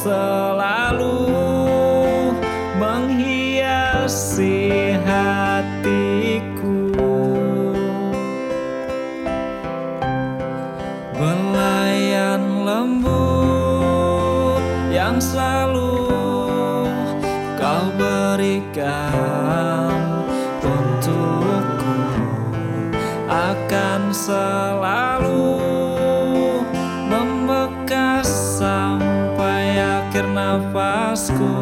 selalu menghiasi hatiku. Belayan lembut yang selalu kau berikan untukku akan selalu membekas sampai akhir nafasku.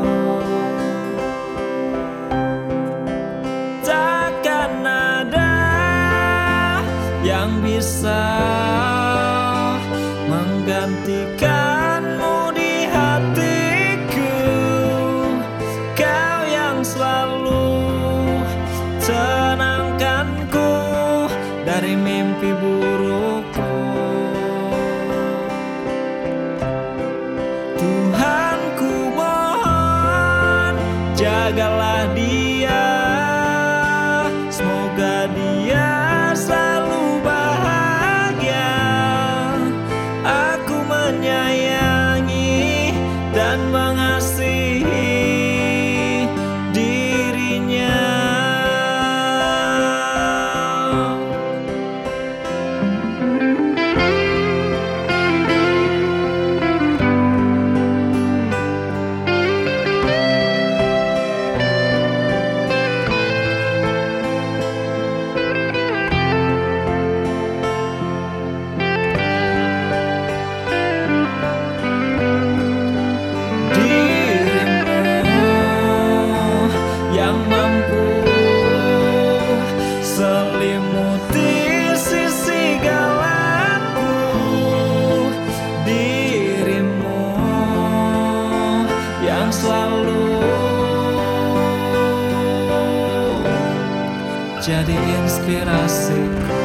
Takkan ada yang bisa menggantikanmu di hatiku. Kau yang selalu tenangkanku dari mimpi burukku. Tuhan, ku mohon jagalah dia, semoga dia selalu bahagia. Aku menyayangi dan mengasihi dirinya. Yang mampu selimuti sisi gelapku, dirimu yang selalu jadi inspirasiku.